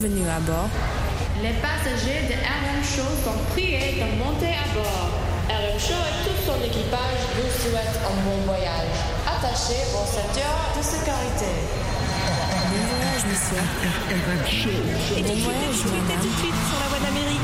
Bienvenue à bord. Les passagers de RM Show sont priés de monter à bord. RM Show et tout son équipage vous souhaitent un bon voyage. Attachez vos ceintures de sécurité. Bon voyage, monsieur. RM Show. Bon voyage, madame. Tout de suite sur la voie d'Amérique.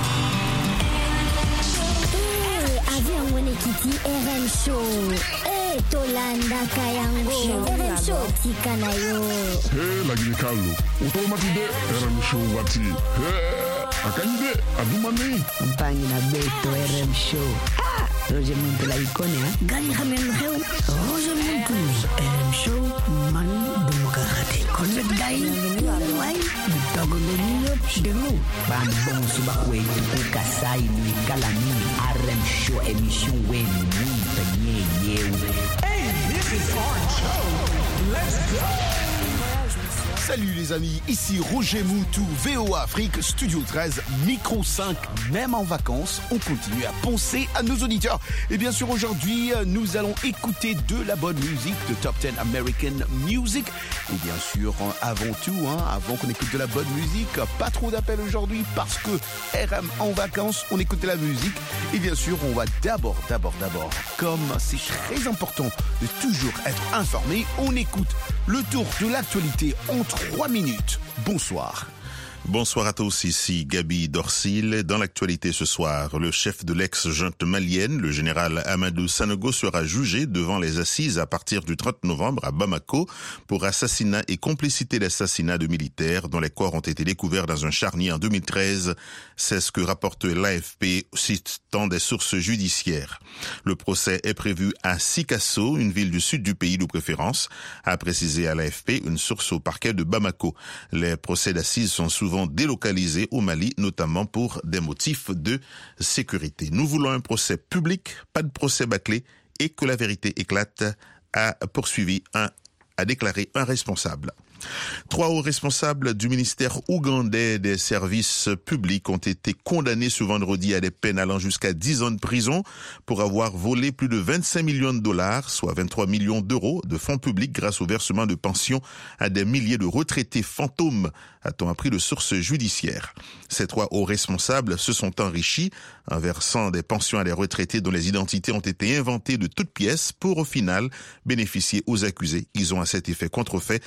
Avion Wenekiti RM Show. Tolanda Kayango. RM Show Tikanayo. Lagi Carlo. Automatide RM Show wati. Akande adumani. Campagne na beto RM Show. Roger Muntu la icône, Gani Hamen Heu. Roger Muntu. RM Show man dumukahati. Connect Dai. Wai. Dogo de nous. Bambon subakwe ukasai ni kalami. RM Show émission wen ni penye yewe. Hey, this is our show. Let's go. Salut les amis, ici Roger Moutou, VOA Afrique, Studio 13, Micro 5, même en vacances, on continue à penser à nos auditeurs. Et bien sûr aujourd'hui, nous allons écouter de la bonne musique, de Top 10 American Music. Et bien sûr, avant tout, avant qu'on écoute de la bonne musique, pas trop d'appels aujourd'hui parce que RM en vacances, on écoute de la musique. Et bien sûr, on va d'abord, comme c'est très important de toujours être informé, on écoute le tour de l'actualité en 3 minutes. Bonsoir. Bonsoir à tous, ici Gabi Dorsil. Dans l'actualité ce soir, le chef de l'ex-junte malienne, le général Amadou Sanogo, sera jugé devant les assises à partir du 30 novembre à Bamako pour assassinat et complicité d'assassinat de militaires dont les corps ont été découverts dans un charnier en 2013. C'est ce que rapporte l'AFP, citant des sources judiciaires. Le procès est prévu à Sikasso, une ville du sud du pays de préférence, a précisé à l'AFP une source au parquet de Bamako. Les procès d'assises sont souvent délocalisés au Mali, notamment pour des motifs de sécurité. Nous voulons un procès public, pas de procès bâclé, et que la vérité éclate, a déclaré un responsable. 3 hauts responsables du ministère ougandais des services publics ont été condamnés ce vendredi à des peines allant jusqu'à 10 ans de prison pour avoir volé plus de 25 millions de dollars, soit 23 millions d'euros de fonds publics grâce au versement de pensions à des milliers de retraités fantômes, a-t-on appris de sources judiciaires. Ces 3 hauts responsables se sont enrichis en versant des pensions à des retraités dont les identités ont été inventées de toutes pièces pour au final bénéficier aux accusés. Ils ont à cet effet contrefait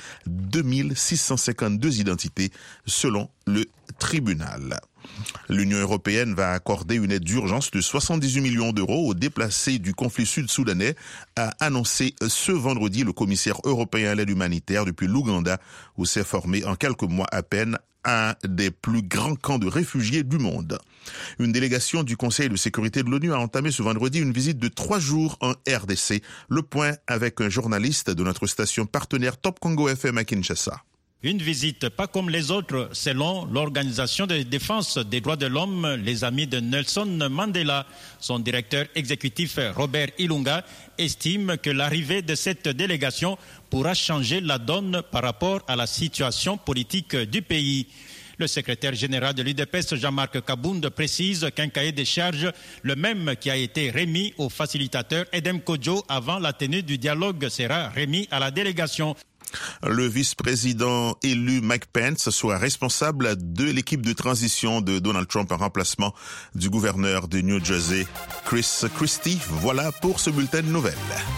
2652 identités selon le tribunal. L'Union européenne va accorder une aide d'urgence de 78 millions d'euros aux déplacés du conflit sud-soudanais, a annoncé ce vendredi le commissaire européen à l'aide humanitaire depuis l'Ouganda, où s'est formé en quelques mois à peine un des plus grands camps de réfugiés du monde. Une délégation du Conseil de sécurité de l'ONU a entamé ce vendredi une visite de 3 jours en RDC. Le point avec un journaliste de notre station partenaire Top Congo FM à Kinshasa. Une visite pas comme les autres, selon l'Organisation de défense des droits de l'homme, les amis de Nelson Mandela. Son directeur exécutif, Robert Ilunga, estime que l'arrivée de cette délégation pourra changer la donne par rapport à la situation politique du pays. Le secrétaire général de l'UDPS, Jean-Marc Kabound, précise qu'un cahier des charges, le même qui a été remis au facilitateur Edem Kodjo avant la tenue du dialogue, sera remis à la délégation. Le vice-président élu Mike Pence soit responsable de l'équipe de transition de Donald Trump en remplacement du gouverneur de New Jersey, Chris Christie. Voilà pour ce bulletin de nouvelles.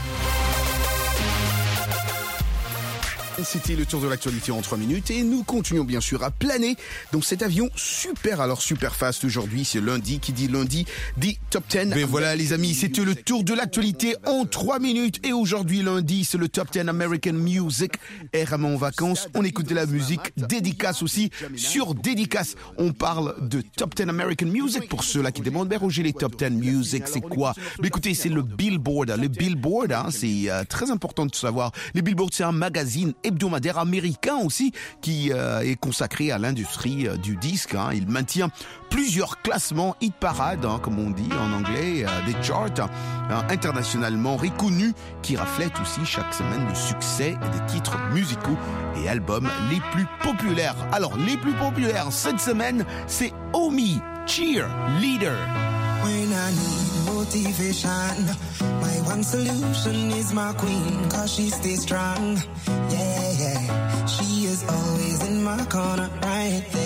C'était le tour de l'actualité en 3 minutes et nous continuons bien sûr à planer dans cet avion super fast aujourd'hui. C'est lundi, qui dit lundi dit Top 10. Mais voilà les amis, c'était le tour de l'actualité en 3 minutes et aujourd'hui lundi c'est le Top 10 American Music. RM en vacances, on écoute de la musique, dédicace aussi. Sur dédicace, on parle de Top 10 American Music. Pour ceux-là qui demandent, mais Roger, les Top 10 Music, c'est quoi? Mais écoutez, c'est le Billboard. Le Billboard, c'est très important de savoir. Le Billboard, c'est un magazine hebdomadaire américain aussi qui est consacré à l'industrie du disque. Il maintient plusieurs classements hit parade, comme on dit en anglais, des charts internationalement reconnus qui reflètent aussi chaque semaine le succès des titres musicaux et albums les plus populaires. Alors, les plus populaires cette semaine, c'est Omi, Cheerleader. When I need motivation, my one solution is my queen, cause she stays strong. Yeah, she is always in my corner, right there.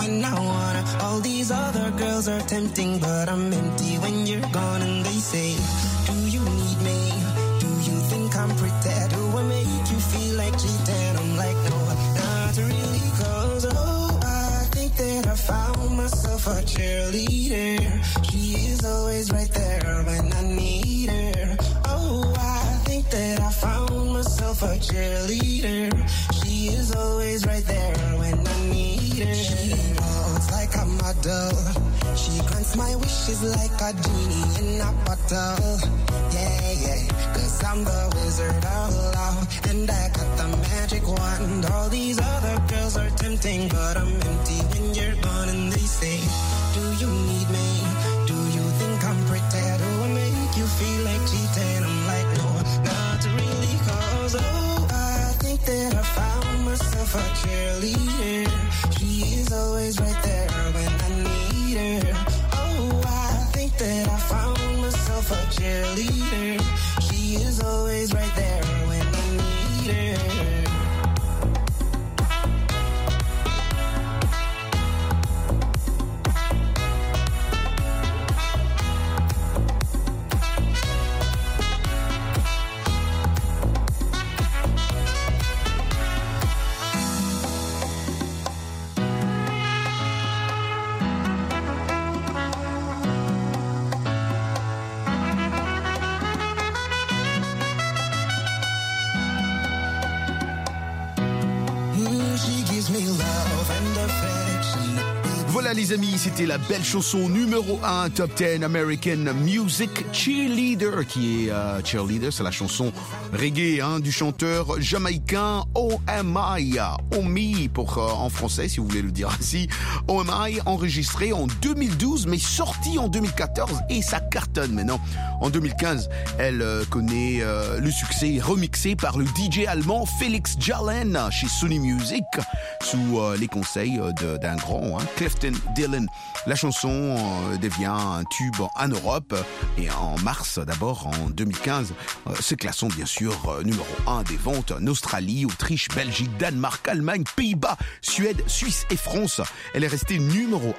when I wanna. All these other girls are tempting, but I'm empty when you're gone. And they say, do you need me? Do you think I'm pretend? Do I make you feel like cheating? I'm like, no, not really, cause oh, I think that I found myself a cheerleader. She is always right there when I need her. Oh, I think that I found myself a cheerleader. She is always right there when I need her. She walks like a model. She grants my wishes like a genie in a bottle. Yeah, yeah, cause I'm the wizard of love, and I got the magic wand. All these other girls are tempting, but I'm empty when you're gone. And they say, do you need me? Do you think I'm pretend? Do I make you feel like cheating? I'm like, no, not really, cause oh, I think that I found myself a cheerleader. She is always right there when I need her. Oh, I think that I found myself a cheerleader. She is always right there when I need her. Voilà les amis, c'était la belle chanson numéro 1 Top 10 American Music Cheerleader, qui est Cheerleader, c'est la chanson reggae du chanteur jamaïcain OMI, Omi pour en français si vous voulez le dire ainsi. OMI, enregistré en 2012 mais sorti en 2014 et ça cartonne maintenant. En 2015, elle connaît le succès remixé par le DJ allemand Felix Jalen chez Sony Music sous les conseils d'un grand, Clifton Dillon. La chanson devient un tube en Europe et en mars d'abord en 2015, se classant bien sûr numéro 1 des ventes en Australie, Autriche, Belgique, Danemark, Allemagne, Pays-Bas, Suède, Suisse et France. Elle est restée numéro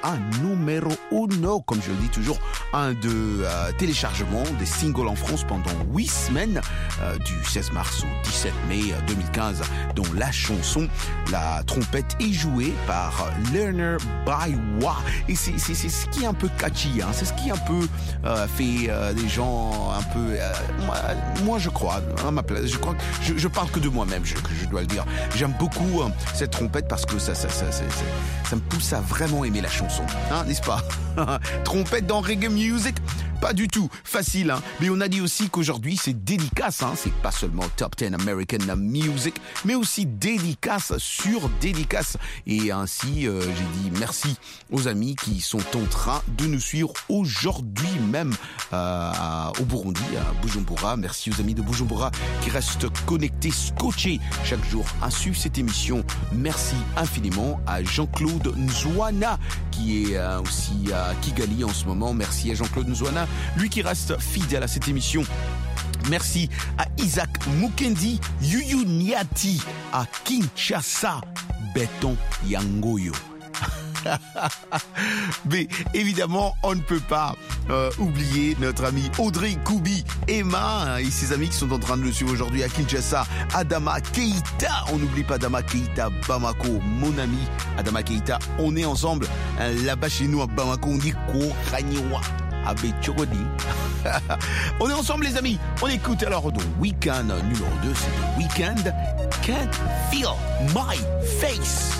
1, comme je le dis toujours, un de téléchargement des singles en France pendant 8 semaines, du 16 mars au 17 mai 2015, dont la chanson, la trompette est jouée par Lerner Baiwa. Et c'est ce qui est un peu catchy, c'est ce qui un peu fait des gens un peu... moi je crois, à ma place, je crois que je parle que de moi-même, que je dois le dire. J'aime beaucoup cette trompette parce que ça me pousse à vraiment aimer la chanson, n'est-ce pas? Trompette dans Reggae Music, pas du tout facile, mais on a dit aussi qu'aujourd'hui c'est dédicace, c'est pas seulement Top 10 American Music, mais aussi dédicace sur dédicace. Et ainsi j'ai dit merci aux amis qui sont en train de nous suivre aujourd'hui même au Burundi, à Bujumbura. Merci aux amis de Bujumbura qui restent connectés, scotchés chaque jour à suivre cette émission. Merci infiniment à Jean-Claude Nzwana qui est aussi à Kigali en ce moment. Merci à Jean-Claude Nzwana, lui qui reste fidèle à cette émission. Merci à Isaac Mukendi, Yuyu Niati, à Kinshasa, Béton Yangoyo. Mais évidemment, on ne peut pas oublier notre ami Audrey Koubi, Emma et ses amis qui sont en train de le suivre aujourd'hui à Kinshasa. Adama Keita, on n'oublie pas Adama Keita, Bamako, mon ami Adama Keita. On est ensemble là-bas chez nous à Bamako, on dit Koraniwa. On est ensemble les amis. On écoute alors The Weeknd numéro 2, c'est The Weeknd, Can't Feel My Face.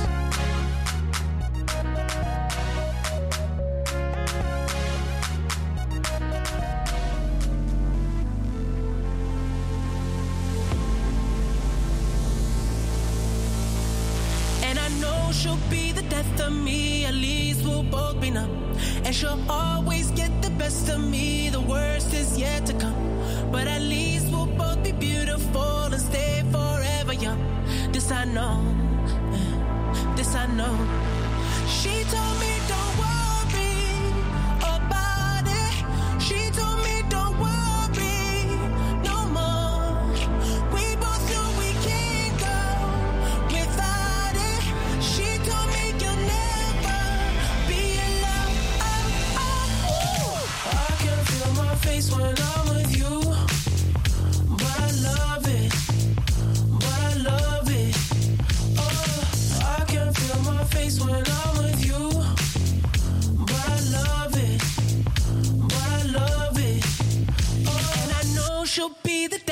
She'll be the death of me, at least we'll both be numb. And she'll always get the best of me, the worst is yet to come. But at least we'll both be beautiful and stay forever young. This I know, this I know. She told me don't worry about it. She told me don't worry no more. We both know we can't go without it. She told me you'll never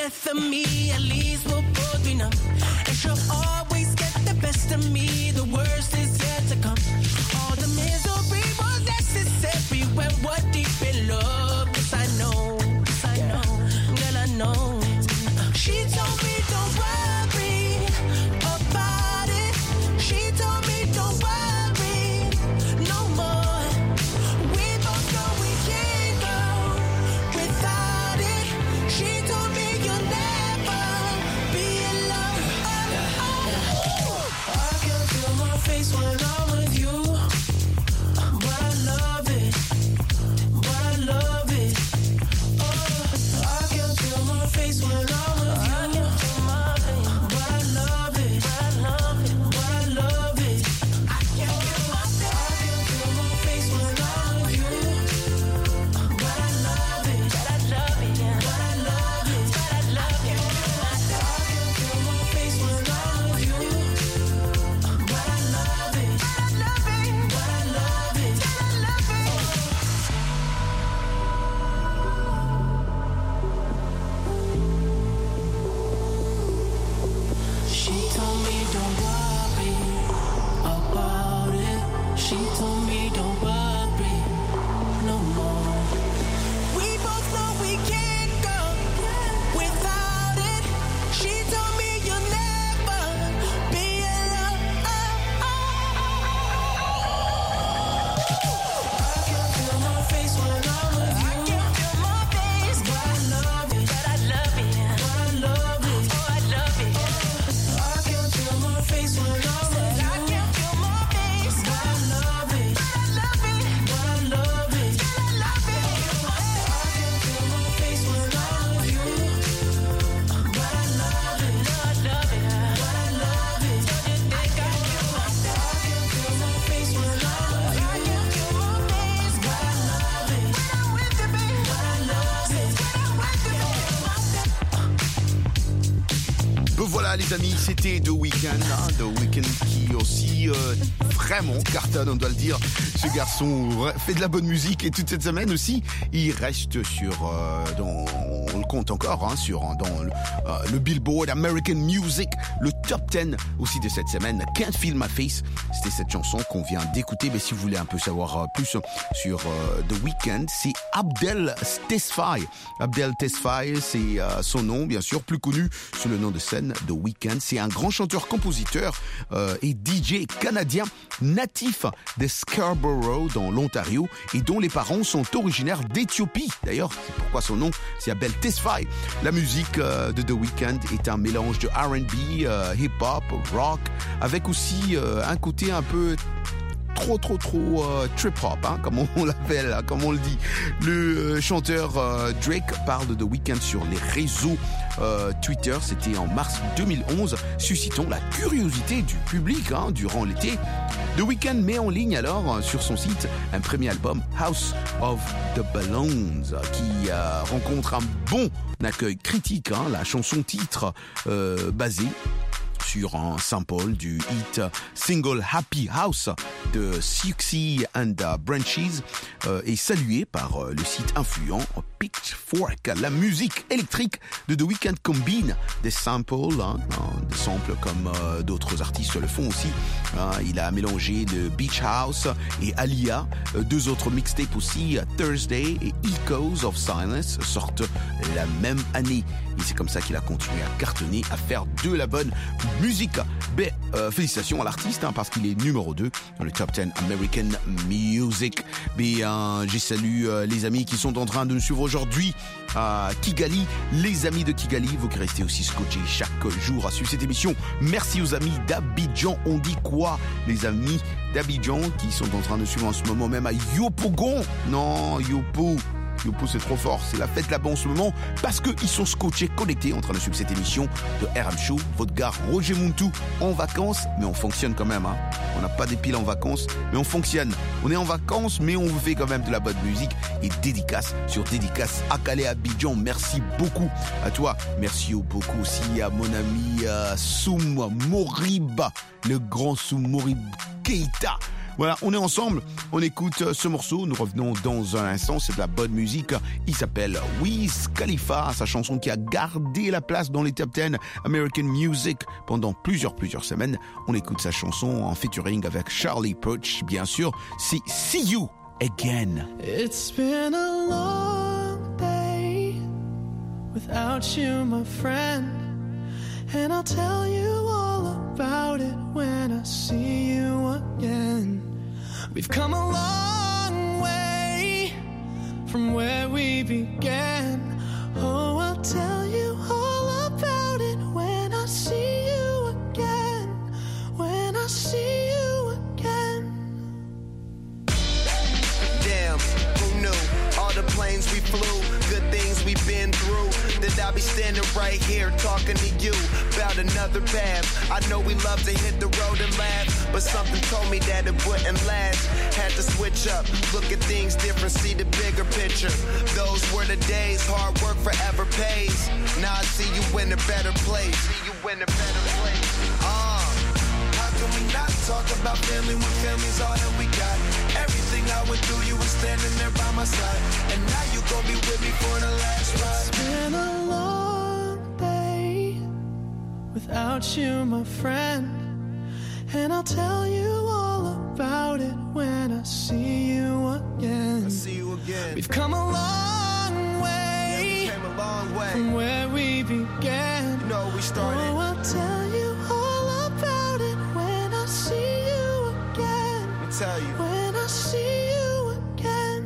death of me, at least we'll both be numb. And she'll always get the best of me, the worst is yet to come. All the misery was necessary when we're deep in love. Yes, I know, girl, I know. She told me don't worry about it. She told me don't worry no more. We both know we can't go without it. She told me you'll never be alone. I can feel my face when I'm with you, but I love it, but I love it. I can feel my face when I'm with you. Les amis, c'était The Weeknd, hein, The Weeknd qui aussi vraiment cartonne, on doit le dire. Ce garçon fait de la bonne musique et toute cette semaine aussi, il reste sur, on le compte encore, hein, dans le Billboard American Music, le top 10 aussi de cette semaine. Can't Feel My Face, c'était cette chanson qu'on vient d'écouter. Mais si vous voulez un peu savoir plus sur The Weeknd, c'est Abdel Tesfaye. Abdel Tesfaye, c'est son nom, bien sûr, plus connu sous le nom de scène The Weeknd. C'est un grand chanteur-compositeur et DJ canadien natif de Scarborough dans l'Ontario et dont les parents sont originaires d'Éthiopie. D'ailleurs, c'est pourquoi son nom, c'est Abdel Tesfaye. La musique de The Weeknd est un mélange de R&B, hip-hop, rock, avec aussi un côté un peu trop trip-hop, hein, comme on l'appelle, comme on le dit. Le chanteur Drake parle de The Weeknd sur les réseaux Twitter. C'était en mars 2011, suscitant la curiosité du public durant l'été. The Weeknd met en ligne alors sur son site un premier album, House of the Balloons, qui rencontre un bon accueil critique. La chanson titre basée sur un sample du hit single Happy House de Siouxsie and Branches est salué par le site influent Pitchfork. La musique électrique de The Weeknd combine des samples, des samples comme d'autres artistes le font aussi. Il a mélangé de Beach House et Alia. Deux autres mixtapes aussi, Thursday et Echoes of Silence, sortent la même année. Et c'est comme ça qu'il a continué à cartonner, à faire de la bonne musique. Mais félicitations à l'artiste, parce qu'il est numéro 2 dans le top 10 American Music. Mais j'ai salué les amis qui sont en train de nous suivre aujourd'hui à Kigali. Les amis de Kigali, vous qui restez aussi scotchés chaque jour à suivre cette émission. Merci aux amis d'Abidjan. On dit quoi, les amis d'Abidjan qui sont en train de suivre en ce moment même à Yopougon? Non, Yopou, c'est trop fort. C'est la fête là-bas en ce moment parce qu'ils sont scotchés, connectés, en train de suivre cette émission de RM Show. Votre gars Roger Muntu en vacances, mais on fonctionne quand même. On n'a pas des piles en vacances, mais on fonctionne. On est en vacances, mais on vous fait quand même de la bonne musique. Et dédicace sur dédicace à Calais, Abidjan. Merci beaucoup à toi. Merci beaucoup aussi à mon ami Soum Moriba, le grand Soum Morib Keita. Voilà, on est ensemble, on écoute ce morceau, nous revenons dans un instant, c'est de la bonne musique. Il s'appelle Wiz Khalifa, sa chanson qui a gardé la place dans les top 10 American Music pendant plusieurs semaines. On écoute sa chanson en featuring avec Charlie Puth, bien sûr, c'est See You Again. It's been a long day without you, my friend, and I'll tell you all about it when I see you again. We've come a long way from where we began. Oh, I'll tell you all about it when I see you again. When I see you again. Damn, who knew? All the planes we flew, good things we've been through. That I'll be standing right here talking to you about another path. I know we love to hit the road and laugh, but something told me that it wouldn't last. Had to switch up, look at things different, see the bigger picture. Those were the days, hard work forever pays. Now I see you in a better place. See you in a better place. How can we not talk about family when family's all that we got? Everything I went through, you were standing there by my side, and now you gon' be with me for the last ride. It's been a long day without you, my friend, and I'll tell you all about it when I see you again. I see you again. We've come a long way, yeah, we came a long way from where we began. You know we started. Oh, I'll tell you all about it when I see you again. Let me tell you. When I see you again.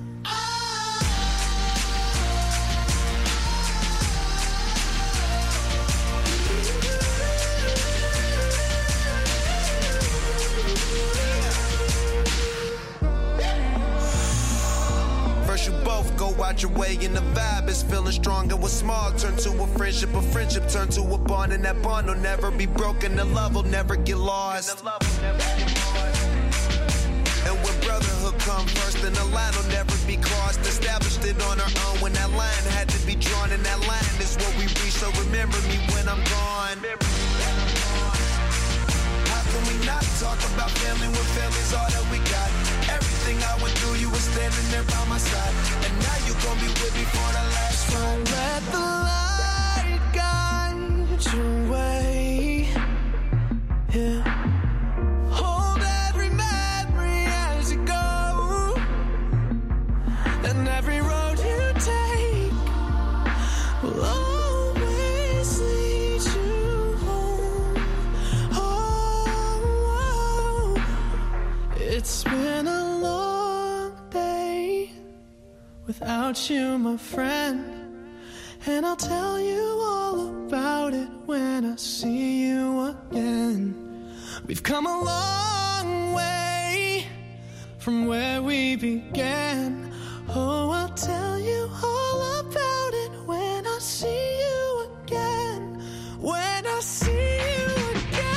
First you both go out your way and the vibe is feeling strong. And what's small turn to a friendship turn to a bond, and that bond will never be broken. The love will never get lost. And when brotherhood come first, then the line will never be crossed. Established it on our own when that line had to be drawn, and that line is what we reach. So remember me when I'm gone. How can we not talk about family when family's all that we got? Everything I went through, you were standing there by my side, and now you gon' be with me for the last ride. Let the light guide your way. Yeah. Hold every memory as you go, and every road you take will always lead you home. Oh, it's been a long day without you, my friend, and I'll tell you all about it when I see you again. We've come a long way from where we began. Oh, I'll tell you all about it when I see you again. When I see you again.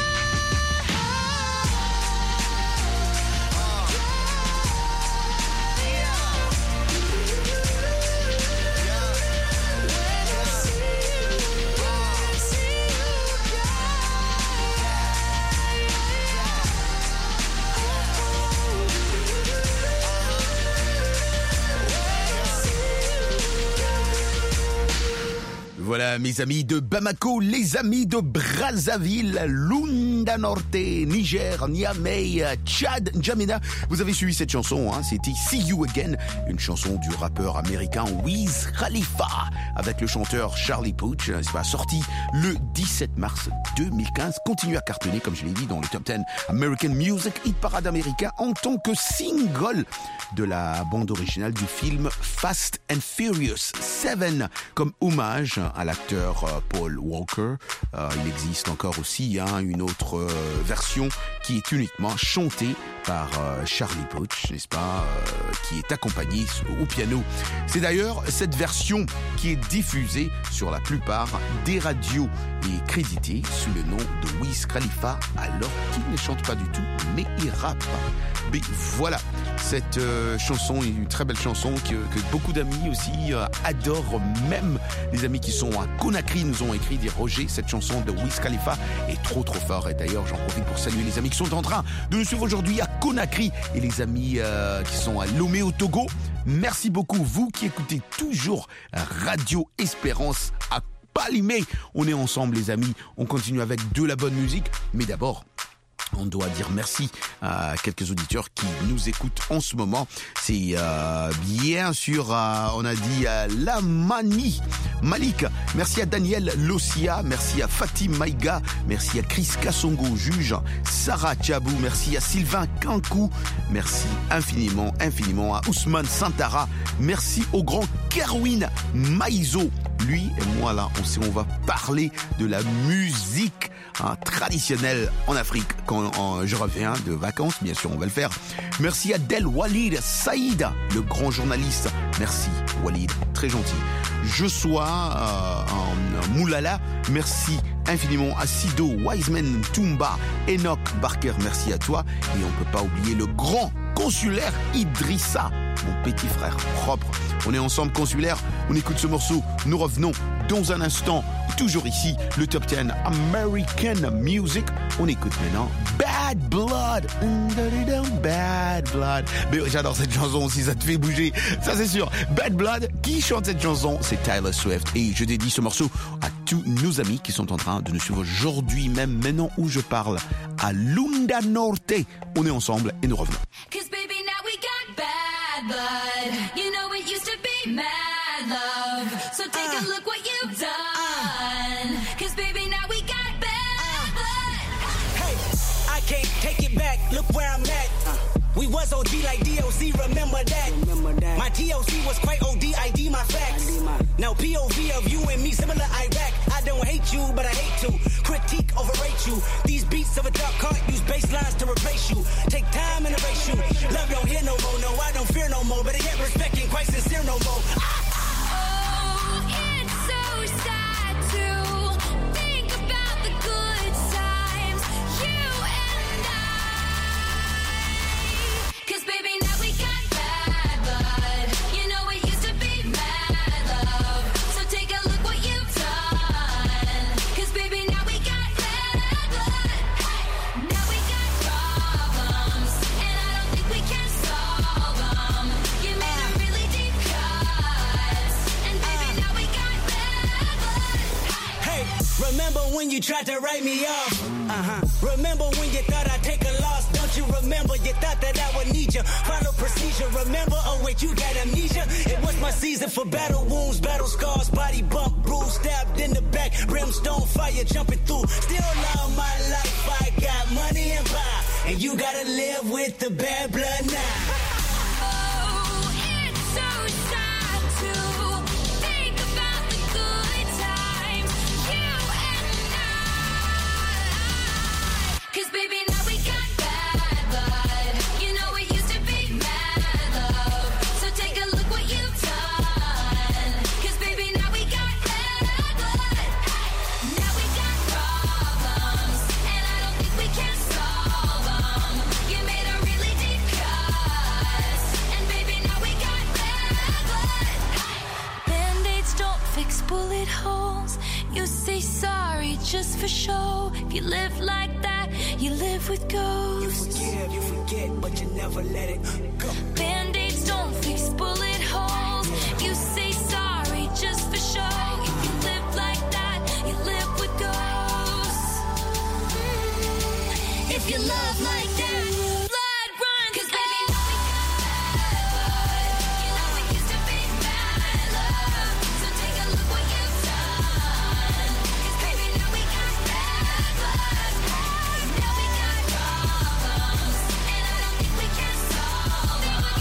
Voilà mes amis de Bamako, les amis de Brazzaville, Lunda Norte, Niger, Niamey, Tchad, N'Djamena. Vous avez suivi cette chanson, hein, c'était See You Again, une chanson du rappeur américain Wiz Khalifa avec le chanteur Charlie Puth. C'est sorti le 17 mars 2015, continue à cartonner comme je l'ai dit dans le top 10 American Music Hit Parade américain en tant que single de la bande originale du film Fast and Furious 7 comme hommage à l'acteur Paul Walker. Il existe encore aussi une autre version qui est uniquement chantée par Charlie Puth, n'est-ce pas, qui est accompagné au piano. C'est d'ailleurs cette version qui est diffusée sur la plupart des radios et créditée sous le nom de Wiz Khalifa, alors qu'il ne chante pas du tout, mais il rappe. Mais voilà, cette chanson, une très belle chanson que beaucoup d'amis aussi adorent, même les amis qui sont à Conakry nous ont écrit, dire Roger, cette chanson de Wiz Khalifa est trop fort. Et d'ailleurs, j'en profite pour saluer les amis qui sont en train de nous suivre aujourd'hui à Conakry et les amis qui sont à Lomé au Togo. Merci beaucoup, vous qui écoutez toujours Radio Espérance à Palimé. On est ensemble les amis, on continue avec de la bonne musique, mais d'abord on doit dire merci à quelques auditeurs qui nous écoutent en ce moment. C'est bien sûr, on a dit la Malik. Merci à Daniel Lossia. Merci à Fatim Maïga. Merci à Chris Kassongo, juge. Sarah Tchabou. Merci à Sylvain Kankou. Merci infiniment à Ousmane Santara. Merci au grand Kerwin Maïzo. Lui et moi là, on va parler de la musique traditionnelle en Afrique quand je reviens de vacances, bien sûr on va le faire. Merci à Del Walid Saïd, le grand journaliste. Merci Walid, très gentil. Joshua Moulala, merci infiniment à Sido, Wiseman Toumba, Enoch Barker, merci à toi. Et on peut pas oublier le grand consulaire Idrissa, mon petit frère propre. On est ensemble consulaire, on écoute ce morceau, nous revenons dans un instant, toujours ici, le Top 10 American Music. On écoute maintenant Bad Blood. Bad Blood. Mais j'adore cette chanson, si ça te fait bouger, ça c'est sûr. Bad Blood, qui chante cette chanson? C'est Taylor Swift. Et je dédie ce morceau à tous nos amis qui sont en train de nous suivre aujourd'hui, même maintenant où je parle, à Lunda Norte. On est ensemble et nous revenons. Cause baby, now we got bad blood. You know it used to be mad love. So take a look what you've done. Cause baby, now we got bad blood. Hey, I can't take it back. Look where I'm at. We was OG like DOC, remember that? My TOC was quite OD, my facts. Now POV of you and me, similar Iraq. I don't hate you, but I hate to critique, overrate you. These beats of a dark heart use bass lines to replace you. Take time and erase you. Love don't hear no more, no, I don't fear no more. But I get respect ain't quite sincere no more. Oh, it's so sad to think about the good times, you and I. Cause baby, now we got bad blood. You know it used to be mad love. So take a look what you've done. Cause baby, now we got bad blood. Now we got problems, and I don't think we can solve them. You made a really deep cuts, and baby, now we got bad blood. Hey, remember when you tried to write me off? Remember when you thought I'd take a loss? Don't you remember? You thought that I would need you. Follow procedure, remember? Oh wait, you got amnesia. It was my season for battle wounds, battle scars, body bump, bruise, stabbed in the back, brimstone fire jumping through. Still love my life, I got money and power, and you gotta live with the bad blood now. Oh, it's so sad to think about the good times, you and I. Cause baby, now we got bad blood. You know it used to be mad love. So take a look what you've done. Cause baby, now we got bad blood. Now we got problems, and I don't think we can solve them. You made a really deep cuts, and baby, now we got bad blood. Band-aids don't fix bullet holes. You say sorry just for show. If you live like that, you live with ghosts. You forget, but you never let it go. Band-aids don't fix bullet holes. You say sorry just for show. If you live like that, you live with ghosts. If you love like that, blood run. Cause baby, now we got bad blood. You know it used to be mad love. So take a look what you've done. Cause baby, now we got bad blood. Now we got problems, and I don't think we can solve them.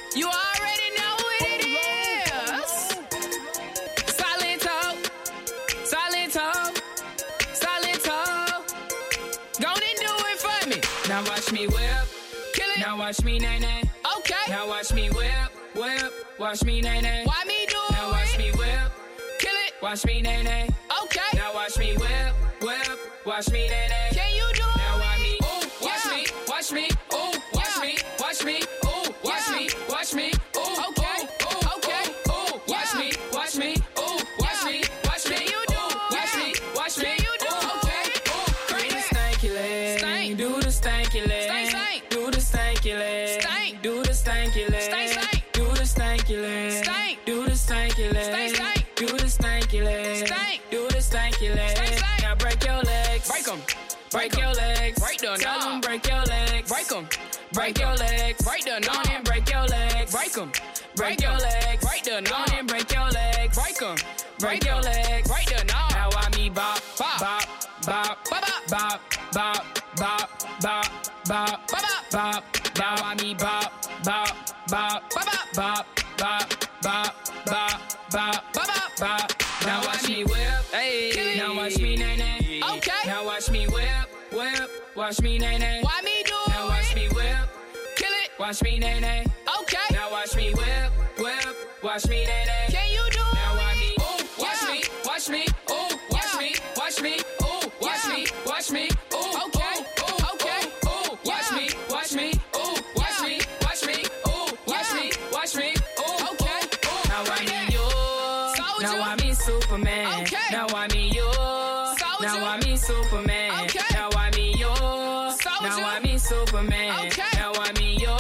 You already know what it is. Silento, Silento, Silento. Go and do it for me. Now watch me whip, kill it. Now watch me nay nay. Okay. Now watch me whip, whip. Watch me nay nay. Why me do it? Now watch me whip, kill it. Watch me nay nay. Okay. Now watch me whip, whip. Watch me nay nay. Can you do it? Now watch me, ooh, watch me, watch me, ooh, watch me, watch me, ooh, watch me, watch me, ooh, okay, okay, ooh, watch me, watch me, ooh, watch me, watch me, you do, watch me, watch me, you do, okay, ooh, do the stanky leg, do the stanky leg, do the stanky leg, do the stanky leg, do the stanky leg, do the stanky leg, do the stanky leg, do the stanky leg. Now break your legs, break them. Break your legs, break them. Tell them break your legs, break them. Break your legs, break them. Go and break your legs, break them. Break your legs, break them. Go and break your legs, break them. Break your legs, break them. Now I me bop, bop, bop, bop, bop, bop, bop, bop, bop, bop, bop. Now I me bop, bop, bop, bop, bop, bop, bop, bop, bop, bop. Now watch me whip, hey. Now watch me nay nay. Okay. Now watch me whip, whip. Watch me nay nay. Why me do it? Now watch me whip, kill it. Watch me nay nay. Okay. Now watch me whip, whip. Watch me nay nay. Can you do it? Now watch me, ooh, watch me, watch me, ooh, watch me, watch me, ooh, watch me, watch me, ooh, okay, okay, ooh, watch me, watch me, ooh, watch me, watch me, ooh, watch me, watch me, ooh, okay, ooh. Now I need you. Now I me Superman. Okay. Now I me you. Now I me Superman. Okay. Now I me you. Now I me Superman. Okay. Now I me you.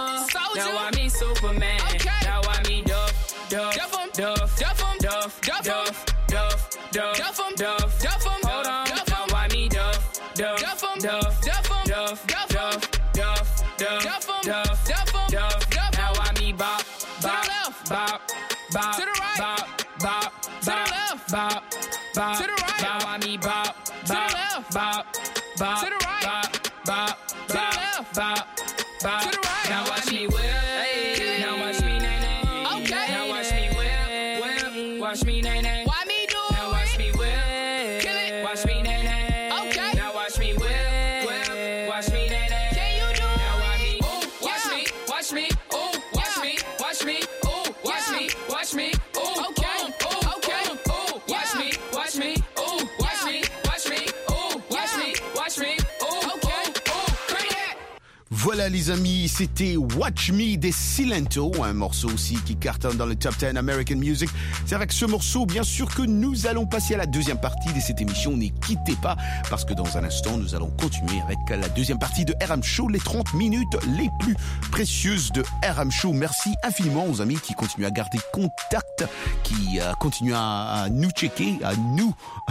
Now I me Superman. Okay. Now I me Duff, Duff, Duff, Duff, Duff, Duff, Duff, Duff, Duff, Duff, Duff. Hold on. Now I me Duff, Duff, Duff, Duff, Duff, Duff, Duff, Duff, Duff, Duff, Duff. Now I me bop, bop, bop, bop, to the right, bop, bop, to the left, bop, bop, to the right. Now I me bop, bop, bop, bop, to the right, bop, bop, to the left, bop, bop, to the right. Now watch me whip, hey. Now watch me nay nay. Okay. Now watch me whip, whip. Watch me nay nay. Why me do it? Now watch me whip, kill it. Watch me nay nay. Okay. Now watch me whip, whip. Watch me nay nay. Can you do it? Now watch me, ooh, watch me, watch me, ooh, watch me, watch me, ooh, watch me, watch me, ooh, okay, okay, ooh, watch me, watch me, ooh, watch me, watch me, ooh, watch me, watch me, ooh, okay, ooh, crank that. Voilà les amis, c'était Watch Me des Silento, un morceau aussi qui cartonne dans le Top 10 American Music. C'est avec ce morceau bien sûr que nous allons passer à la deuxième partie de cette émission. Ne quittez pas parce que dans un instant nous allons continuer avec la deuxième partie de RM Show, les 30 minutes les plus précieuses de RM Show. Merci infiniment aux amis qui continuent à garder contact, qui continuent à nous checker, à nous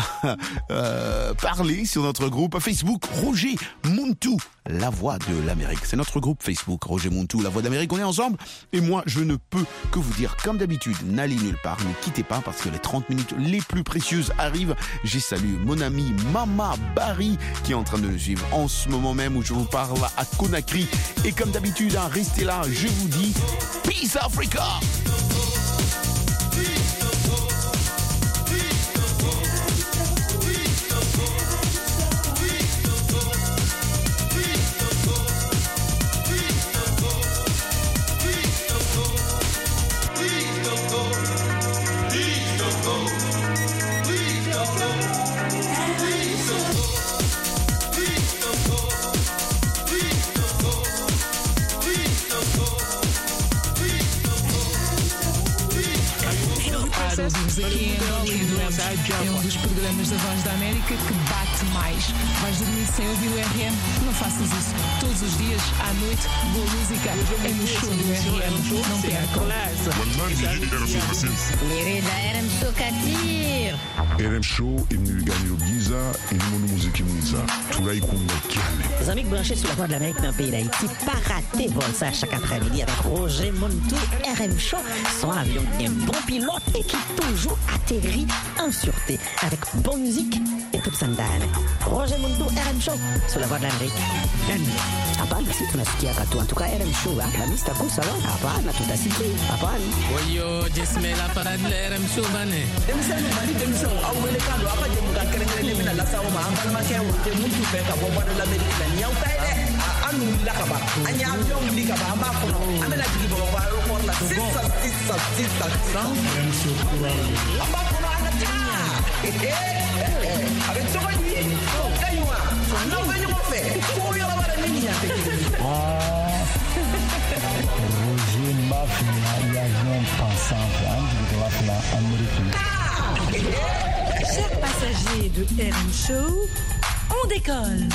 parler sur notre groupe Facebook Roger Muntu, la voix de l'Amérique. C'est notre groupe Facebook Roger Muntu, la voix d'Amérique. On est ensemble et moi je ne peux que vous dire comme d'habitude, n'allez nulle part, ne quittez pas parce que les 30 minutes les plus précieuses arrivent. J'ai salué mon ami Mama Barry qui est en train de nous suivre en ce moment même où je vous parle à Conakry. Et comme d'habitude, hein, restez là, je vous dis Peace Africa. Ouvimos aqui em Hollywood. É um dos programas da Voz da América que bate mais. Vais dormir sem ouvir o RM? Não faças isso. Todos os dias, à noite, boa música é no show do RM. Não percam. Lirik RM Show Katir. RM Show est venu gagner au Giza et le monde musique Giza. Tout là, il compte calme. Les amis branchés sur la Voix de l'Amérique dans le pays d'Haïti, pas rater vol ça chaque après-midi avec Roger Muntu. RM Show, son avion, un bon pilote et qui toujours atterri en sûreté avec bonne musique et top sandal. Roger Mundo, RM Show, sur la voie de l'Amérique. Hapana, si tunasikia katu. En tout cas, RM Show, la mista kusa lo. Hapana, tutasikia. Hapana. Oyo, jesmela para de RM Show bane. Demisano mali demisano awele kando apa je muka kere mina la sawo ma ambal ma ke wote mutu be ka bo de l'Amérique la niau tai de anu la ka ba anya avion li ka ba amba ko no amela digi bo ba aéroport la sisa RM Show amba ko no ana tinya avec Sogoni kaywa no venyo mo fe ko yo la bara niña Roger Mafia, avion pensant de la Amérique. Chers passagers de RM Show, on décolle.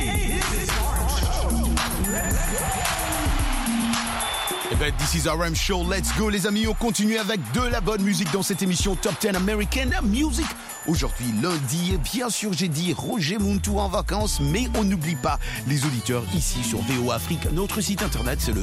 Eh ben, this is RM Show, let's go les amis, on continue avec de la bonne musique dans cette émission Top 10 American Music. Aujourd'hui, lundi, et bien sûr j'ai dit Roger Muntu en vacances, mais on n'oublie pas les auditeurs ici sur VOA Afrique. Notre site internet c'est le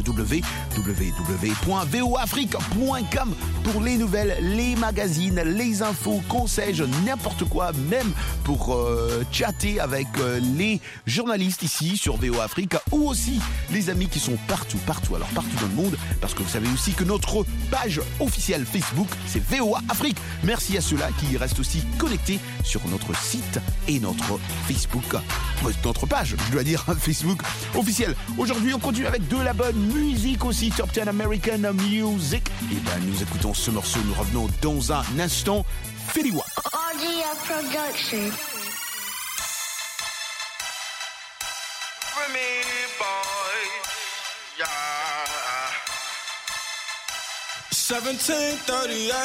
www.voafrique.com pour les nouvelles, les magazines, les infos, conseils, n'importe quoi, même pour chatter avec les journalistes ici sur VOA Afrique ou aussi les amis qui sont partout, alors partout dans le monde, parce que vous savez aussi que notre page officielle Facebook c'est VOA Afrique. Merci à ceux-là qui restent aussi connectés sur notre site et notre Facebook, notre page, je dois dire, Facebook officiel. Aujourd'hui, on continue avec de la bonne musique aussi, Top 10 American Music. Et ben, nous écoutons ce morceau, nous revenons dans un instant. Feliwa. Audio Production. Remy boy, yeah. 17:30,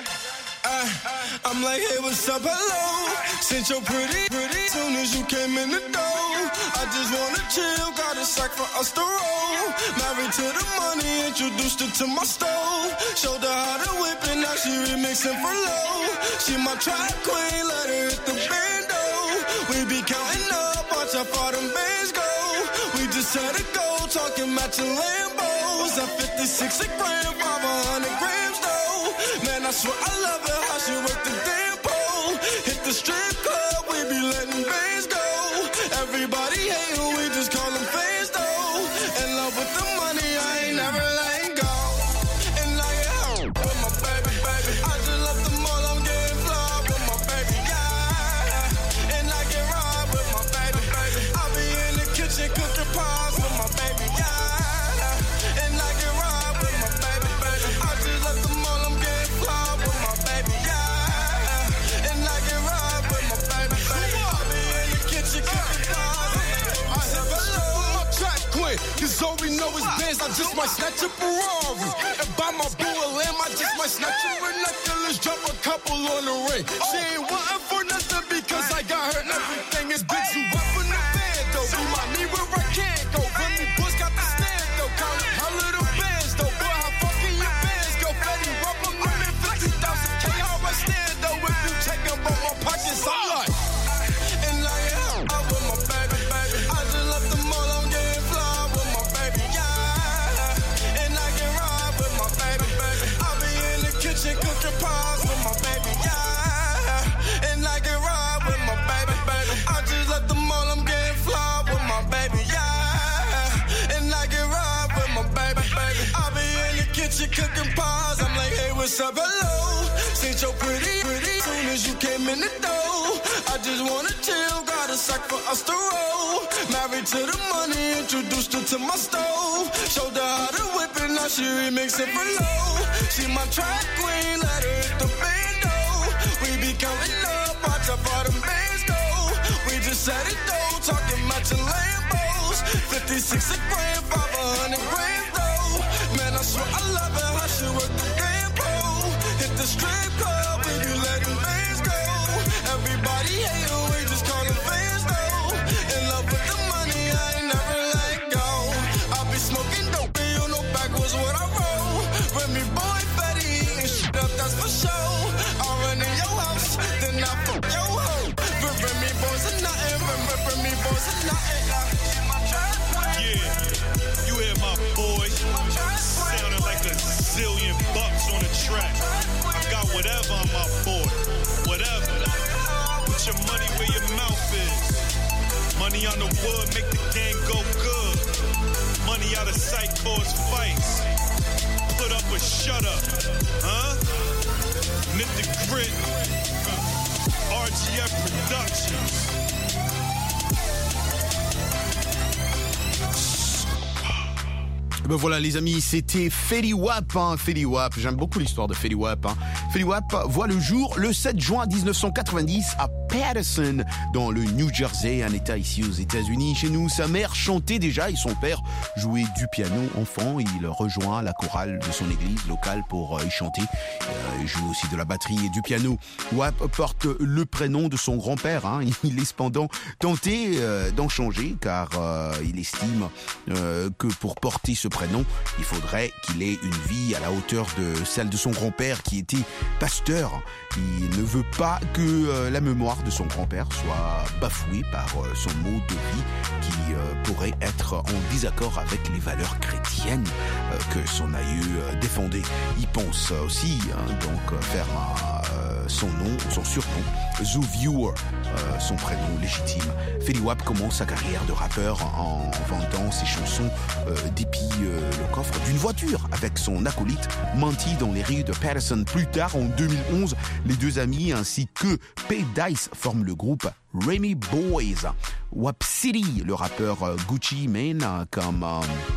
I'm like, hey, what's up, hello? Since you're pretty, soon as you came in the door. I just wanna chill, got a sack for us to roll. Married to the money, introduced her to my stove. Showed her how to whip it, now she remixing for low. She my track queen, let her hit the bando. We be counting up, watch how far them bands go. We just had to go, talking matching Lambos. At 56 a gram, 500 grams though. Man, I swear I love her, how she work the damn pole. Hit the strip club, we be letting bands go. Everybody hate who we just call them fans though. In love with the money, I ain't never letting go. And I get home with my baby. I just left the mall, I'm getting fly with my baby, yeah. And I get ride with my baby. I be in the kitchen cooking pies with my baby, yeah. And I get ride with my baby. I just left the mall, I'm getting fly with my baby, yeah. And I get ride with my baby. I be in the kitchen cooking pies. I said hello, my track queen. Cause all we know is Benz, I just might snatch a Ferrari. And buy my boo a lamb, I just might snatch a binoculars, drop a couple on the ring. She ain't wantin' for nothing because I got her everything is big. So up in the band though, remind me where I can't go. Remy Bush got the stand though, counting her little bands though. Boy, how fucking your bands go? Fetty rub them in 50,000 K, how I stand though. If you check up on my pockets, I'm like, and I am out with my baby. I just left the mall, I'm getting fly with my baby, yeah. And I can ride with my baby. I be in the kitchen cooking pies with my baby, yeah. And I can ride with my baby. I just left the mall, I'm getting fly with my baby, yeah. And I can ride with my baby. I be in the kitchen cooking pies. I'm like, hey, what's up, hello? Since you're pretty, soon as you came in the door. I just wanna chill, got a sack for us to roll. Married to the money, introduced her to my stove. Showed her how to whip it, now she remixing for low. She my track queen, let her hit the bando. We be counting up, watch how far them bands go. We just set it though, talking matching Lambos. 56 a gram, 500 grams though. Man, I swear I love her, how she work the damn pole. Hit the strip club, we be letting bands go. Everybody hate her, we just call them fans though. In love with the money, I ain't never let go. I be smoking dope, you know backwards what I roll. Remy boy, Fetty, eating shit up, that's for sure. I run in your house, then I fuck your hoe. Remy boys are nothing, Remy boys are nothing. Yeah, you hear my voice sounding like a zillion bucks on the track. I got whatever I'm Money on the wood make the game go good. Money out of sight for his fights. Put up or shut up, huh? Nip the grit. RGF Productions. Ben voilà les amis, c'était Fetty Wap, hein, Fetty Wap. J'aime beaucoup l'histoire de Fetty Wap. Hein. Fetty Wap voit le jour le 7 juin 1990 à Paterson, dans le New Jersey, un état ici aux États-Unis. Chez nous, sa mère chantait déjà et son père jouait du piano enfant. Il rejoint la chorale de son église locale pour y chanter. Il joue aussi de la batterie et du piano. Wap porte le prénom de son grand-père. Hein. Il est cependant tenté d'en changer car il estime que pour porter ce prénom, il faudrait qu'il ait une vie à la hauteur de celle de son grand-père qui était pasteur. Il ne veut pas que la mémoire de son grand-père soit bafouée par son mode de vie qui pourrait être en désaccord avec les valeurs chrétiennes que son aïeux défendait. Il pense aussi donc faire son nom, son surnom, The Viewer, son prénom légitime. Fetty Wap commence sa carrière de rappeur en vendant ses chansons depuis le coffre d'une voiture avec son acolyte Monty dans les rues de Paterson. Plus tard, en 2011, les deux amis ainsi que P. Dice forment le groupe Remy Boys. Wap City, le rappeur Gucci Mane, comme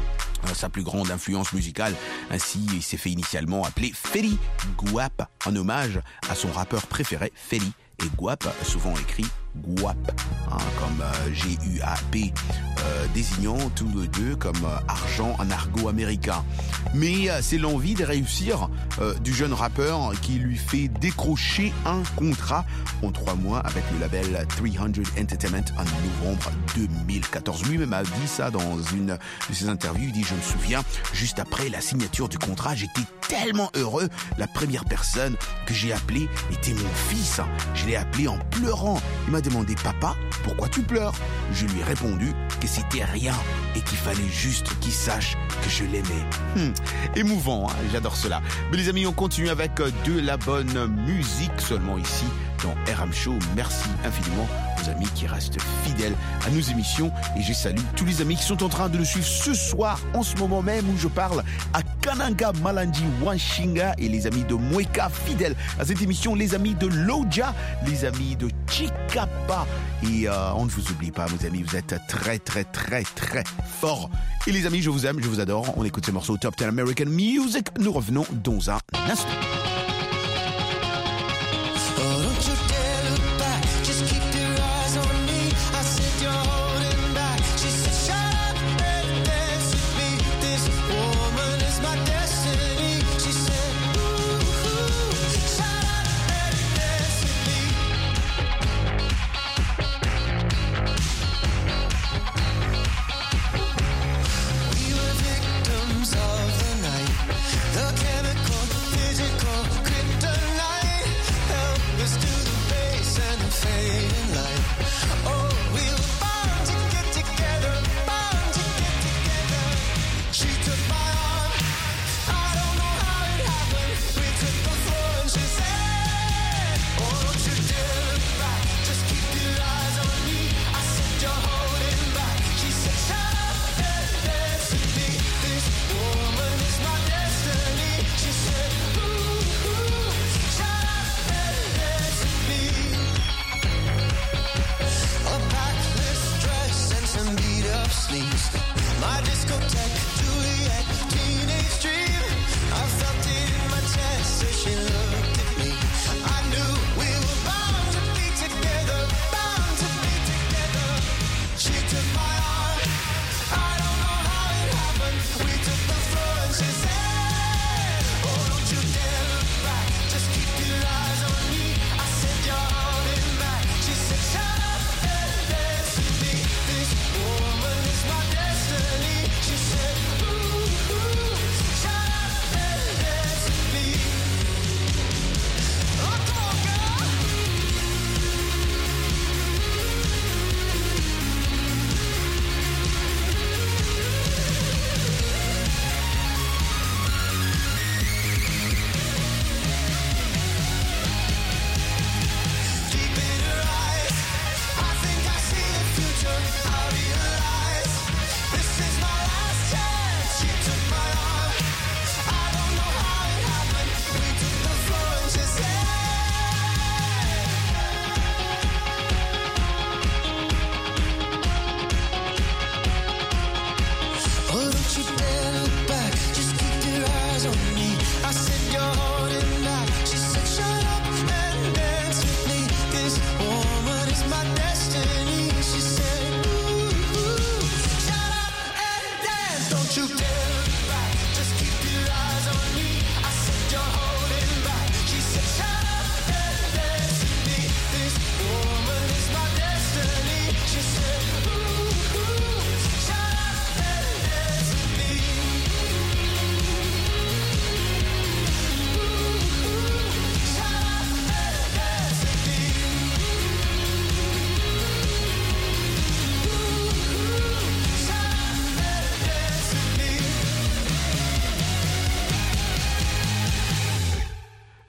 sa plus grande influence musicale. Ainsi, il s'est fait initialement appeler Fetty Guap en hommage à son rappeur préféré, Fetty, et Guap, souvent écrit Guap, comme G-U-A-P, désignant tous les deux comme argent en argot américain. Mais c'est l'envie de réussir du jeune rappeur qui lui fait décrocher un contrat en 3 mois avec le label 300 Entertainment en novembre 2014. Lui-même a dit ça dans une de ses interviews. Il dit: je me souviens, juste après la signature du contrat, j'étais tellement heureux. La première personne que j'ai appelée était mon fils. Je l'ai appelé en pleurant. Il m'a demandé: papa, pourquoi tu pleures? Je lui ai répondu que c'était rien et qu'il fallait juste qu'il sache que je l'aimais. Émouvant, hein, j'adore cela. Mais les amis, on continue avec de la bonne musique seulement ici dans RM Show. Merci infiniment aux amis qui restent fidèles à nos émissions et je salue tous les amis qui sont en train de nous suivre ce soir, en ce moment même où je parle, à Kananga, Malandi, Wanshinga, et les amis de Mweka fidèles à cette émission, les amis de Loja, les amis de Chikapa, et on ne vous oublie pas, mes amis, vous êtes très très très très forts. Et les amis, je vous aime, je vous adore. On écoute ces morceaux Top 10 American Music. Nous revenons dans un instant.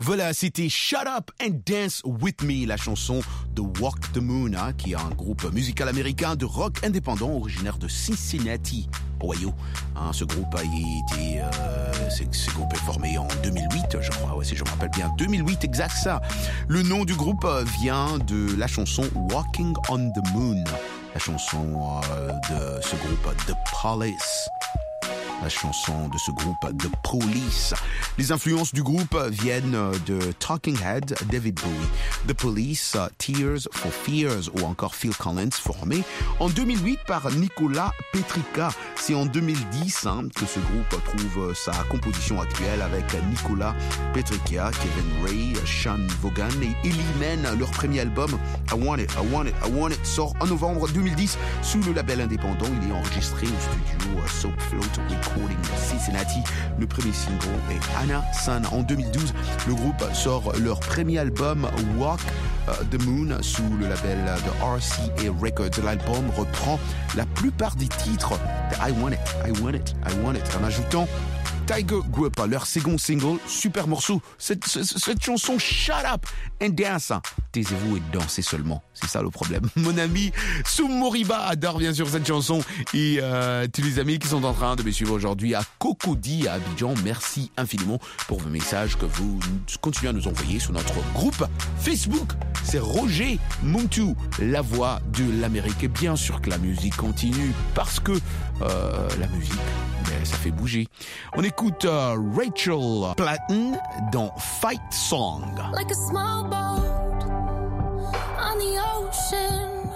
Voilà, c'était Shut Up and Dance With Me, la chanson de Walk the Moon, qui est un groupe musical américain de rock indépendant originaire de Cincinnati, Ohio. Ce groupe a été, ce groupe est formé en 2008, je crois, si je me rappelle bien, 2008 exact ça. Le nom du groupe vient de la chanson Walking on the Moon, la chanson de ce groupe The Police. La chanson de ce groupe The Police. Les influences du groupe viennent de Talking Head, David Bowie, The Police, Tears for Fears ou encore Phil Collins, formé en 2008 par Nicolas Petrica. C'est en 2010 que ce groupe trouve sa composition actuelle avec Nicolas Petrica, Kevin Ray, Sean Vaughan et Ellie Mann. Leur premier album, I Want It, I Want It, I Want It, sort en novembre 2010 sous le label indépendant. Il est enregistré au studio Soap Float Recording Cincinnati. Le premier single est Anna Sun. En 2012, le groupe sort leur premier album Walk the Moon sous le label de RCA Records. L'album reprend la plupart des titres de I Want It, I Want It, I Want It, en ajoutant Tiger Group, leur second single, super morceau. Cette chanson Shut Up and Dance. Taisez-vous et dansez seulement. C'est ça le problème. Mon ami Soumoriba adore bien sûr cette chanson. Et tous les amis qui sont en train de me suivre aujourd'hui à Cocody, à Abidjan, merci infiniment pour vos messages que vous continuez à nous envoyer sur notre groupe Facebook. C'est Roger Muntu, la voix de l'Amérique. Et bien sûr que la musique continue parce que la musique, ça fait bouger. On écoute Rachel Platten dans Fight Song. Like a small boat on the ocean,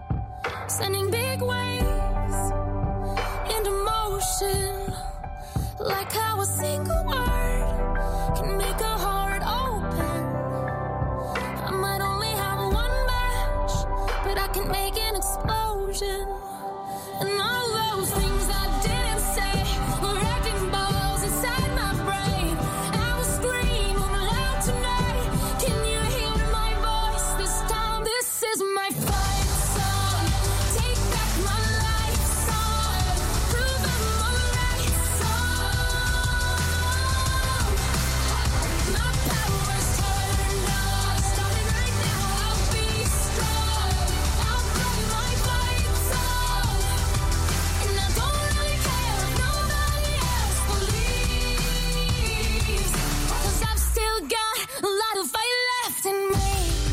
sending big waves into motion. Like how a single word can make a heart open. I might only have one match, but I can make an explosion. And all those things I didn't say were wrecking balls inside my brain. I will scream loud tonight. Can you hear my voice this time? This is my fight song. Take back my life song. Prove I'm alright song. My power's turned on. Starting right now, I'll be strong. I'll play my fight song. And I don't really care if nobody else believes, 'cause I've still got a lot of fight left in me.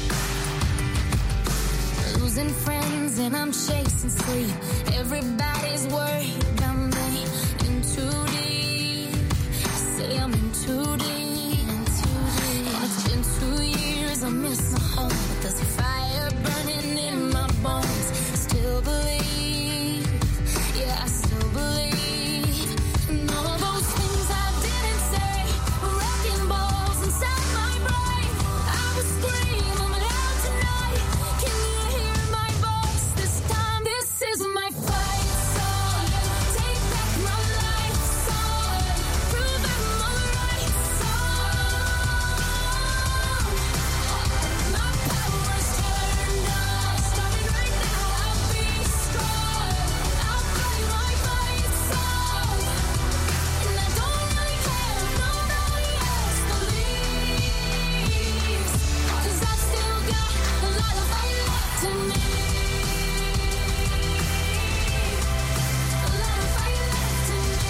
Losing friends and I'm chasing sleep. Everybody's worried about me. In too deep. Say I'm in too deep. And it's been 2 years, I miss my home. But there's a fire burning in my bones. Still believe. Yeah, I still believe. And all those things I didn't say were wrecking balls inside my brain. I will scream loud tonight. Can you hear my voice this time? This is my fight song. Take back my life song. Prove I'm alright song. My power's turned on. Starting right now, I'll be strong. I'll play my fight song. And I don't really care if nobody else believes, 'cause I've still got a lot of fight left in me. A lot of fight left in me.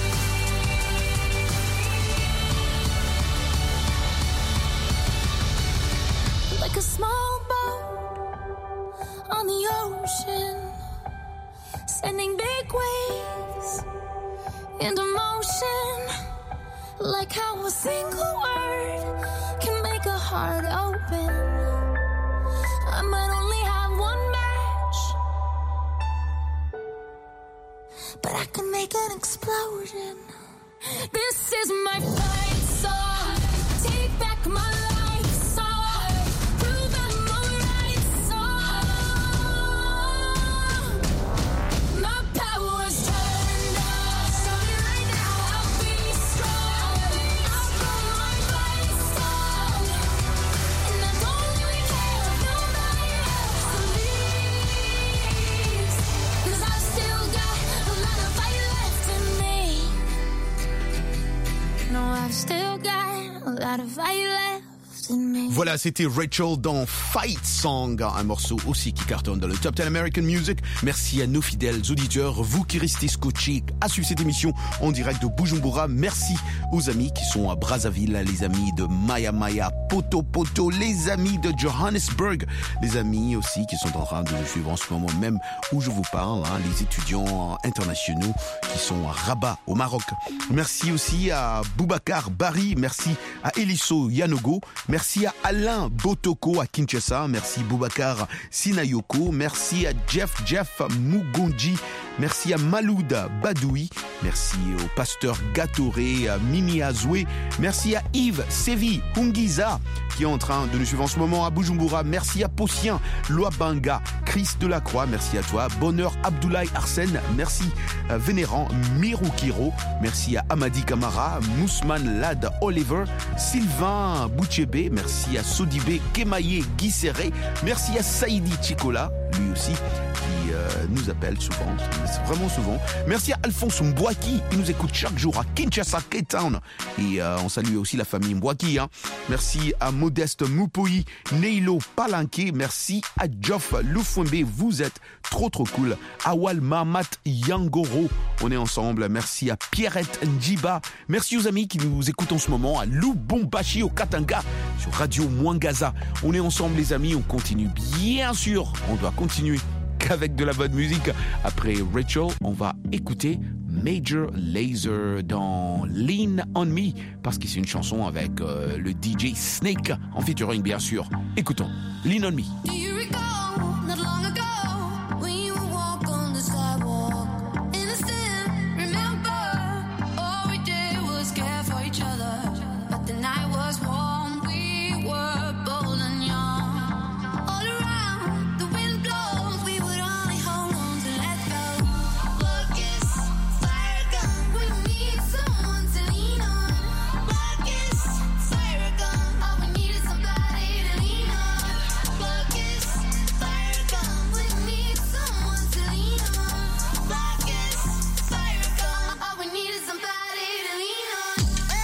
Like a small boat on the ocean, sending big waves into motion. Like how a single word can make a heart open. I might only have one match, but I can make an explosion. This is my fight song. Take back my life song. Prove I'm alright song. My power's turned on. Starting right now, I'll be strong. I'll play my fight song. And I don't really care if nobody else believes, 'cause I've still got a lot of fight left in me. know I've still got a lot of fire left in me. Voilà, c'était Rachel dans Fight Song, un morceau aussi qui cartonne dans le Top 10 American Music. Merci à nos fidèles auditeurs, vous qui restez scotchés à suivre cette émission en direct de Bujumbura. Merci aux amis qui sont à Brazzaville, les amis de Maya Maya, Poto Poto, les amis de Johannesburg, les amis aussi qui sont en train de nous suivre en ce moment même où je vous parle, les étudiants internationaux qui sont à Rabat au Maroc. Merci aussi à Boubacar Bari, merci à Eliso Yanogo, merci à Alain Botoko à Kinshasa, merci Boubacar Sinayoko, merci à Jeff Mugonji, merci à Malouda Badoui, merci au pasteur Gatoré, à Mimi Azoué, merci à Yves Sevi Hungiza qui est en train de nous suivre en ce moment à Bujumbura, merci à Possien Loabanga, Chris Delacroix, merci à toi, Bonheur Abdoulaye Arsène, merci à Vénérant Mirukiro, merci à Amadi Kamara, Mousman Lad Oliver, Sylvain Bouchebe, merci à Sodibé Kemaye Guisseré, merci à Saïdi Chikola, lui aussi qui nous appelle souvent, vraiment souvent. Merci à Alphonse Mbouaki, il nous écoute chaque jour à Kinshasa, Cape Town. Et on salue aussi la famille Mbouaki. Merci à Modeste Moupoi, Neilo Palanque, merci à Geoff Lufwembe, vous êtes trop cool. Awal Mahamat Yangoro, on est ensemble. Merci à Pierrette Njiba, merci aux amis qui nous écoutent en ce moment à Lubumbashi au Katanga sur Radio Mwangaza. On est ensemble les amis, on continue bien sûr, on doit continuer qu'avec de la bonne musique. Après Rachel, on va écouter Major Lazer dans Lean on Me parce que c'est une chanson avec le DJ Snake en featuring bien sûr. Écoutons Lean on Me. Do you recall not long ago when you would walk on the sidewalk? Innocent, remember, all we did was care for each other. But the night was warm, we were bold and young. All around, the wind blows, we would only hold on to let go. Focus, fire gun, we need someone to lean on. Focus, fire gun, all we need is somebody to lean on. Focus, fire gun, we need someone to lean on. Focus, fire gun, all we need is somebody to lean on.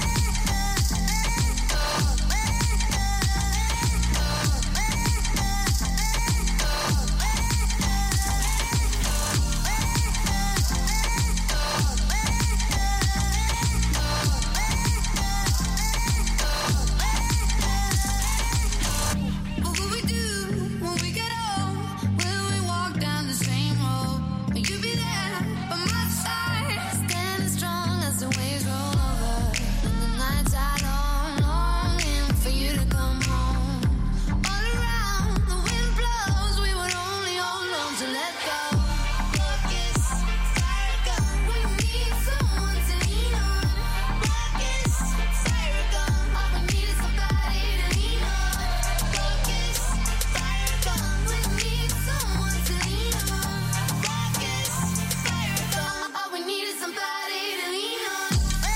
What will we do when we get old? Will we walk down the same road? Will you be there by my side? Standing strong as the waves roll over. And the nights are long, longing for you to come home. All around, the wind blows, we would only hold on to let go. Focus, fire gun, we need someone to lean on. Focus, fire gun, all we need is somebody to lean on. Focus, fire gun, we need someone to lean on. Focus, fire gun, all we need is somebody to lean on.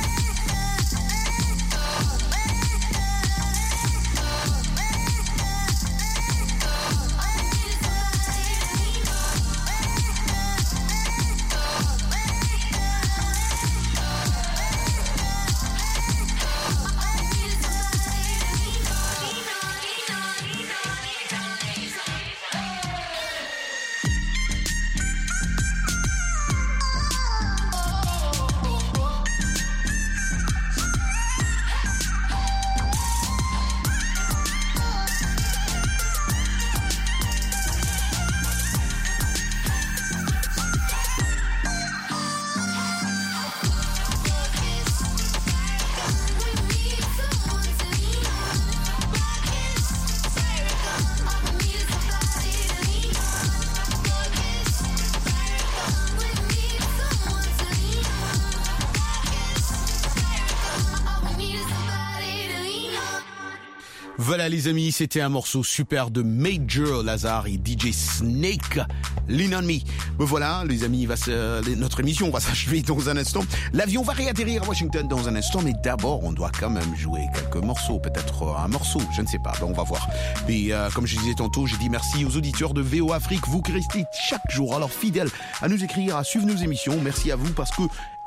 Voilà les amis, c'était un morceau super de Major Lazer et DJ Snake, Lean on Me. Mais voilà les amis, notre émission va s'achever dans un instant. L'avion va réatterrir à Washington dans un instant, mais d'abord on doit quand même jouer quelques morceaux, peut-être un morceau, je ne sais pas, on va voir. Mais comme je disais tantôt, j'ai dit merci aux auditeurs de VO Afrique, vous qui restez chaque jour alors fidèles à nous écrire, à suivre nos émissions. Merci à vous parce que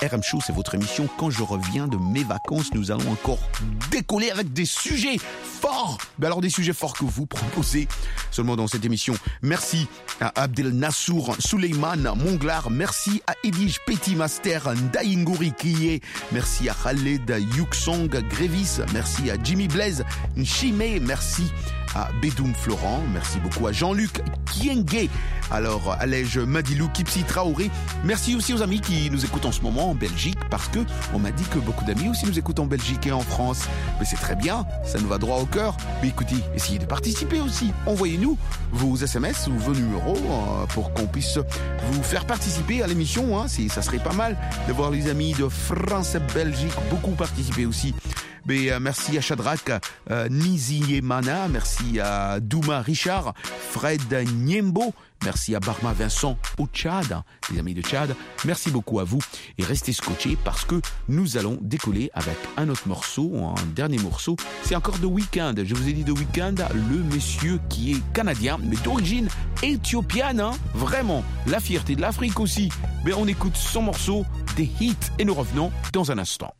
RM Show, c'est votre émission. Quand je reviens de mes vacances, nous allons encore décoller avec des sujets forts. Ben alors des sujets forts que vous proposez seulement dans cette émission. Merci à Abdel Nassour Suleiman Monglar. Merci à Edwige Petit Master Ndaïngouri Kiye. Merci à Khaled Yuksong Grévis. Merci à Jimmy Blaise Nchime. Merci à Bedoum Florent. Merci beaucoup à Jean-Luc Kienge. Alors, Allège Madilou Kipsi Traoré. Merci aussi aux amis qui nous écoutent en ce moment en Belgique, parce que on m'a dit que beaucoup d'amis aussi nous écoutent en Belgique et en France. Mais c'est très bien, ça nous va droit au cœur. Mais écoutez, essayez de participer aussi. Envoyez-nous vos SMS ou vos numéros pour qu'on puisse vous faire participer à l'émission. Hein. Ça serait pas mal de voir les amis de France et Belgique beaucoup participer aussi. Mais merci à Shadrach Niziemana, merci à Douma Richard, Fred Niembo, merci à Barma Vincent au Tchad, les amis de Tchad. Merci beaucoup à vous et restez scotchés parce que nous allons décoller avec un autre morceau, un dernier morceau. C'est encore The Weeknd. Je vous ai dit The Weeknd, le monsieur qui est canadien mais d'origine éthiopienne, hein. Vraiment la fierté de l'Afrique aussi. Mais on écoute son morceau des hits et nous revenons dans un instant.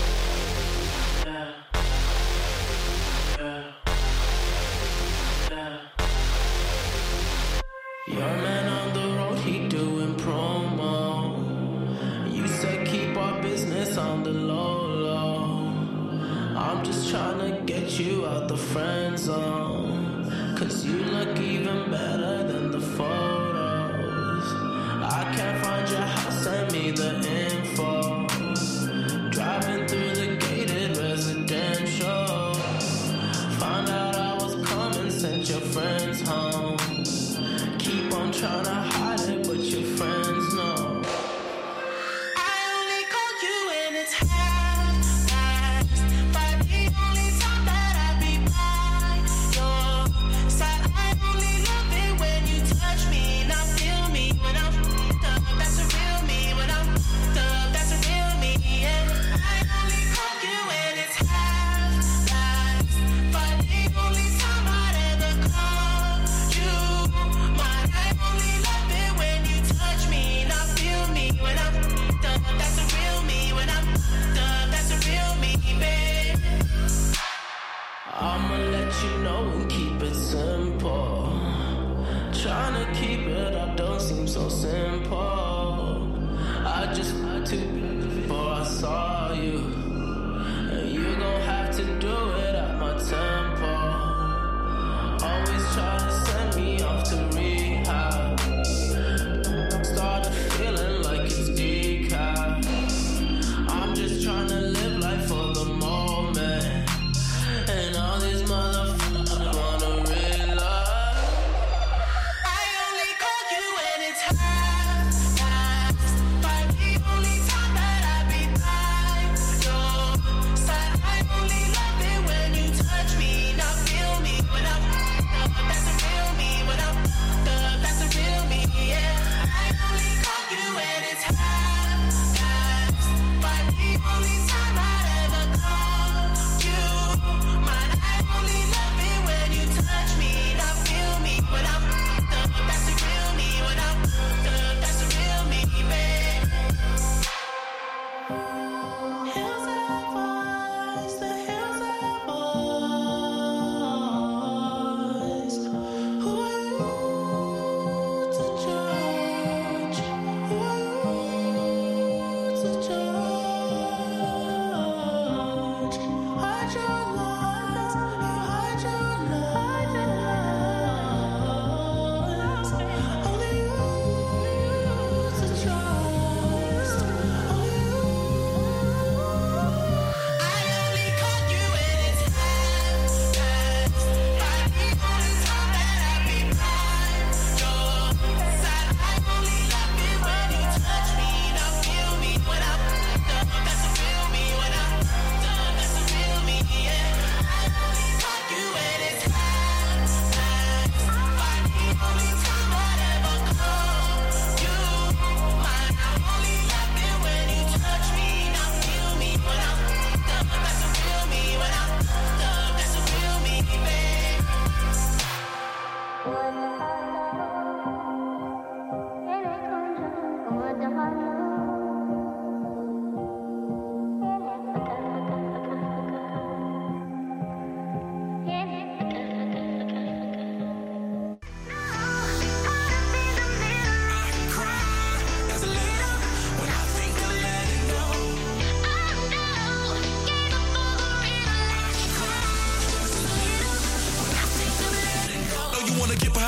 Your man on the road, he doing promo. You said keep our business on the low, low. I'm just trying to get you out the friend zone. Cause you look even better than the photos. I can't find your house, send me the info. Driving through the gated residential. Found out I was coming, sent your friends home. Keep on trying to hide it, but your friends know. I only call you when it's half-assed, but the only time that I be by your side. I only love it when you touch me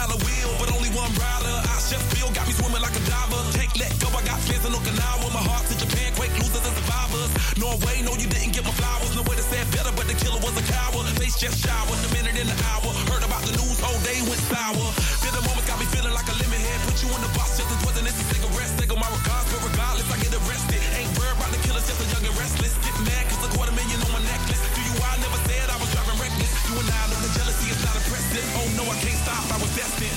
dollar wheel, but only one rider. I chef feel got me swimming like a diver. Can't let go, I got fans in Okinawa. My heart's in Japan, quake losers and survivors. Norway, no, you didn't get my flowers. No way to say it better, but the killer was a coward. Face just showered, a minute in the hour. Heard about the news, whole day went sour. Feel the moment got me feeling like a lemon head. Put you in the box just as wasn't it's a cigarette. Single my regards, but regardless, I get arrested. Ain't worried about the killers, just a young and restless. Get mad, cause $250,000 on my necklace. Do you I never said I was driving reckless. You and I know the jealousy is not impressive. Oh no, I can't stop, I was destined.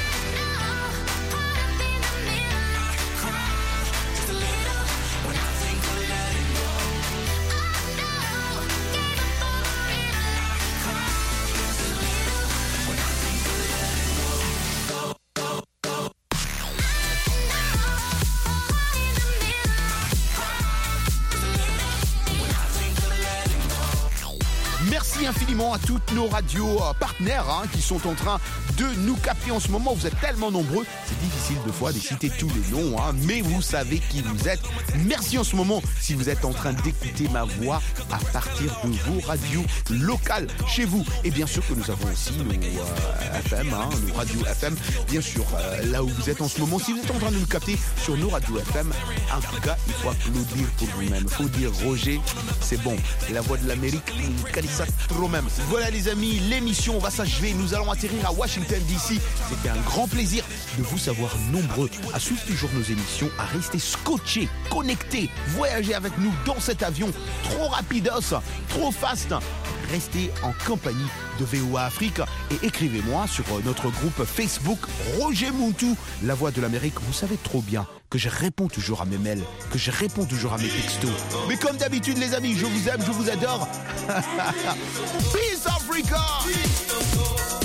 Merci infiniment à toutes nos radios partenaires qui sont en train de nous capter en ce moment. Vous êtes tellement nombreux, c'est difficile de fois de citer tous les noms, mais vous savez qui vous êtes. Merci en ce moment si vous êtes en train d'écouter ma voix à partir de vos radios locales chez vous. Et bien sûr que nous avons aussi nos FM, nos radios FM, bien sûr, là où vous êtes en ce moment. Si vous êtes en train de nous capter sur nos radios FM, en tout cas, il faut applaudir pour vous-même. Il faut dire Roger, c'est bon. La voix de l'Amérique, ça trop même. Voilà les amis, l'émission va s'achever. Nous allons atterrir à Washington DC. C'était un grand plaisir de vous savoir nombreux à suivre toujours nos émissions, à rester scotchés, connectés, voyager avec nous dans cet avion trop rapidos, trop fast. Restez en compagnie de VOA Afrique et écrivez-moi sur notre groupe Facebook Roger Muntu, la voix de l'Amérique. Vous savez trop bien que je réponds toujours à mes mails, que je réponds toujours à mes textos. Mais comme d'habitude les amis, je vous aime, je vous adore. Peace Africa!